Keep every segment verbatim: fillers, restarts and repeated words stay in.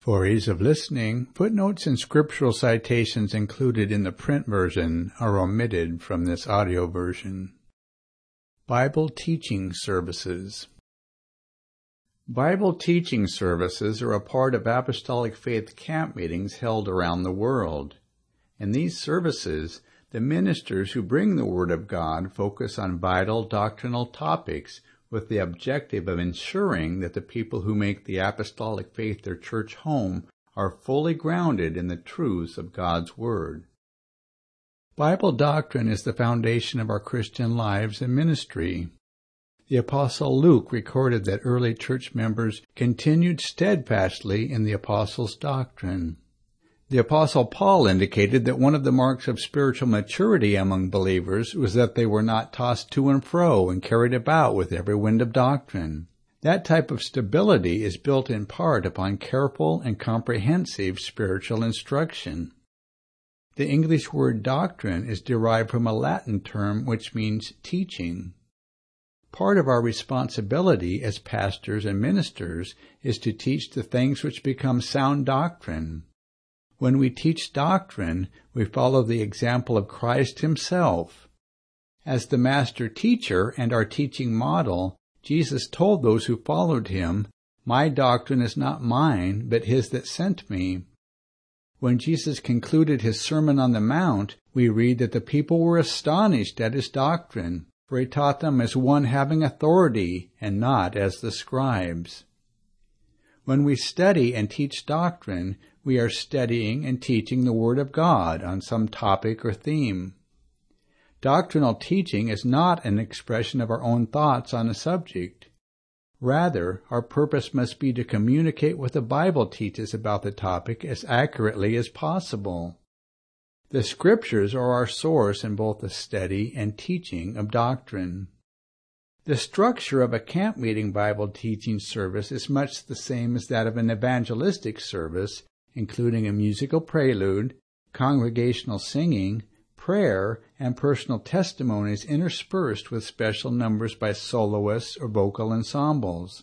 For ease of listening, footnotes and scriptural citations included in the print version are omitted from this audio version. Bible Teaching Services. Bible teaching services are a part of Apostolic Faith camp meetings held around the world. In these services, the ministers who bring the Word of God focus on vital doctrinal topics with the objective of ensuring that the people who make the Apostolic Faith their church home are fully grounded in the truths of God's Word. Bible doctrine is the foundation of our Christian lives and ministry. The Apostle Luke recorded that early church members continued steadfastly in the Apostles' doctrine. The Apostle Paul indicated that one of the marks of spiritual maturity among believers was that they were not tossed to and fro and carried about with every wind of doctrine. That type of stability is built in part upon careful and comprehensive spiritual instruction. The English word doctrine is derived from a Latin term which means teaching. Part of our responsibility as pastors and ministers is to teach the things which become sound doctrine. When we teach doctrine, we follow the example of Christ himself. As the master teacher and our teaching model, Jesus told those who followed him, "My doctrine is not mine, but his that sent me." When Jesus concluded his Sermon on the Mount, we read that the people were astonished at his doctrine, for he taught them as one having authority and not as the scribes. When we study and teach doctrine, we are studying and teaching the Word of God on some topic or theme. Doctrinal teaching is not an expression of our own thoughts on a subject. Rather, our purpose must be to communicate what the Bible teaches about the topic as accurately as possible. The Scriptures are our source in both the study and teaching of doctrine. The structure of a camp meeting Bible teaching service is much the same as that of an evangelistic service, including a musical prelude, congregational singing, prayer, and personal testimonies interspersed with special numbers by soloists or vocal ensembles.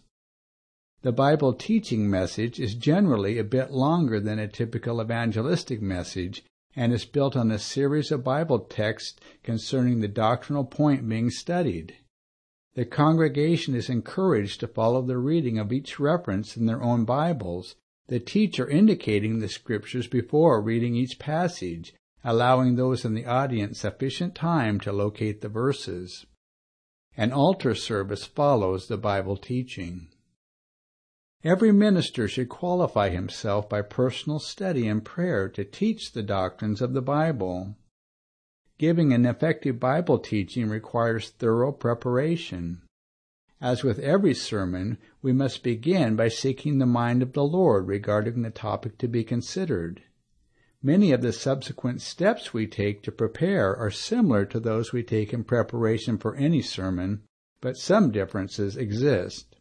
The Bible teaching message is generally a bit longer than a typical evangelistic message and is built on a series of Bible texts concerning the doctrinal point being studied. The congregation is encouraged to follow the reading of each reference in their own Bibles, the teacher indicating the Scriptures before reading each passage, allowing those in the audience sufficient time to locate the verses. An altar service follows the Bible teaching. Every minister should qualify himself by personal study and prayer to teach the doctrines of the Bible. Giving an effective Bible teaching requires thorough preparation. As with every sermon, we must begin by seeking the mind of the Lord regarding the topic to be considered. Many of the subsequent steps we take to prepare are similar to those we take in preparation for any sermon, but some differences exist.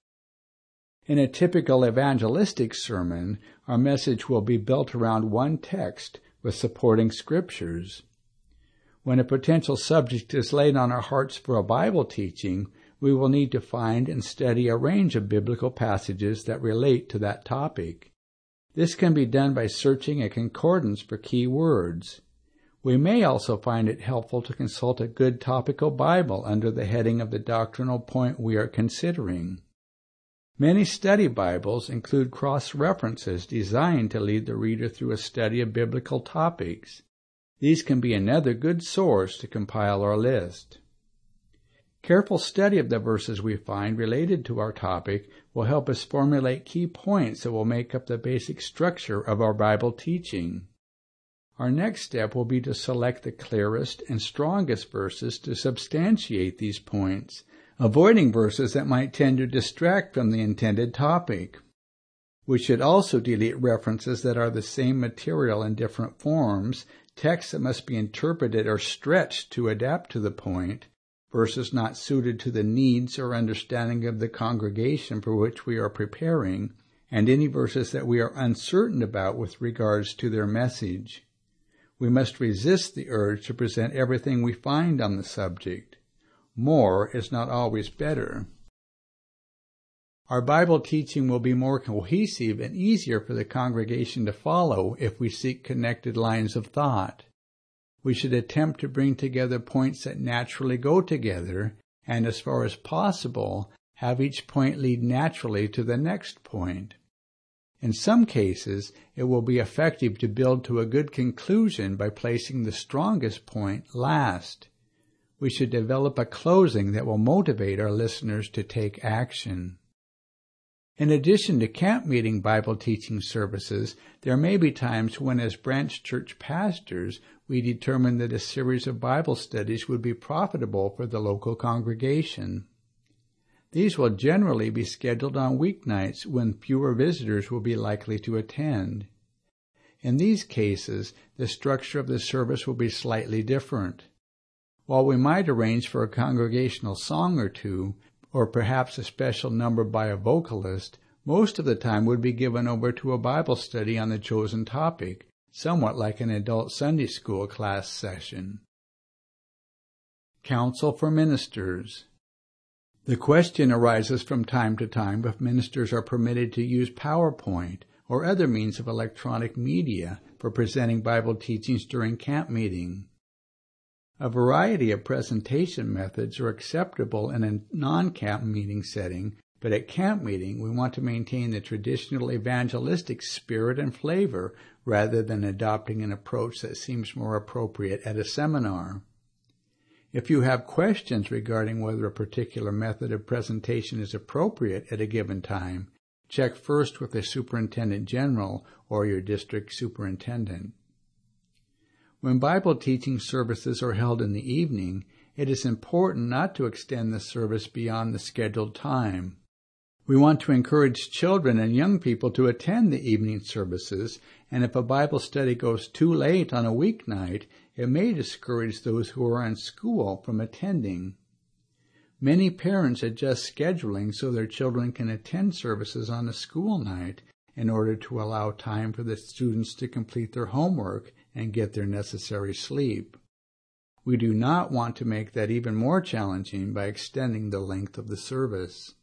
In a typical evangelistic sermon, our message will be built around one text with supporting scriptures. When a potential subject is laid on our hearts for a Bible teaching, we will need to find and study a range of biblical passages that relate to that topic. This can be done by searching a concordance for key words. We may also find it helpful to consult a good topical Bible under the heading of the doctrinal point we are considering. Many study Bibles include cross-references designed to lead the reader through a study of biblical topics. These can be another good source to compile our list. Careful study of the verses we find related to our topic will help us formulate key points that will make up the basic structure of our Bible teaching. Our next step will be to select the clearest and strongest verses to substantiate these points, avoiding verses that might tend to distract from the intended topic. We should also delete references that are the same material in different forms, texts that must be interpreted or stretched to adapt to the point, verses not suited to the needs or understanding of the congregation for which we are preparing, and any verses that we are uncertain about with regards to their message. We must resist the urge to present everything we find on the subject. More is not always better. Our Bible teaching will be more cohesive and easier for the congregation to follow if we seek connected lines of thought. We should attempt to bring together points that naturally go together, and as far as possible, have each point lead naturally to the next point. In some cases, it will be effective to build to a good conclusion by placing the strongest point last. We should develop a closing that will motivate our listeners to take action. In addition to camp meeting Bible teaching services, there may be times when, as branch church pastors, we determine that a series of Bible studies would be profitable for the local congregation. These will generally be scheduled on weeknights when fewer visitors will be likely to attend. In these cases, the structure of the service will be slightly different. While we might arrange for a congregational song or two, or perhaps a special number by a vocalist, most of the time would be given over to a Bible study on the chosen topic, somewhat like an adult Sunday school class session. Counsel for Ministers. The question arises from time to time if ministers are permitted to use PowerPoint or other means of electronic media for presenting Bible teachings during camp meeting. A variety of presentation methods are acceptable in a non-camp meeting setting, but at camp meeting we want to maintain the traditional evangelistic spirit and flavor rather than adopting an approach that seems more appropriate at a seminar. If you have questions regarding whether a particular method of presentation is appropriate at a given time, check first with the Superintendent General or your district superintendent. When Bible teaching services are held in the evening, it is important not to extend the service beyond the scheduled time. We want to encourage children and young people to attend the evening services, and if a Bible study goes too late on a weeknight, it may discourage those who are in school from attending. Many parents adjust scheduling so their children can attend services on a school night in order to allow time for the students to complete their homework and get their necessary sleep. We do not want to make that even more challenging by extending the length of the service.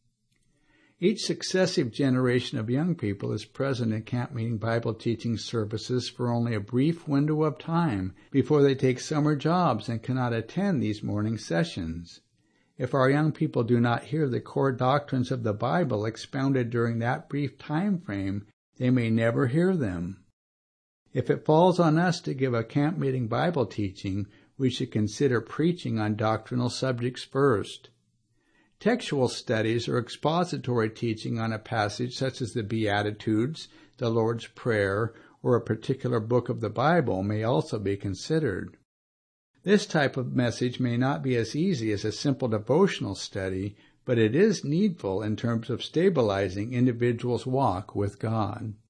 Each successive generation of young people is present in camp meeting Bible teaching services for only a brief window of time before they take summer jobs and cannot attend these morning sessions. If our young people do not hear the core doctrines of the Bible expounded during that brief time frame, they may never hear them. If it falls on us to give a camp meeting Bible teaching, we should consider preaching on doctrinal subjects first. Textual studies or expository teaching on a passage such as the Beatitudes, the Lord's Prayer, or a particular book of the Bible may also be considered. This type of message may not be as easy as a simple devotional study, but it is needful in terms of stabilizing individuals' walk with God.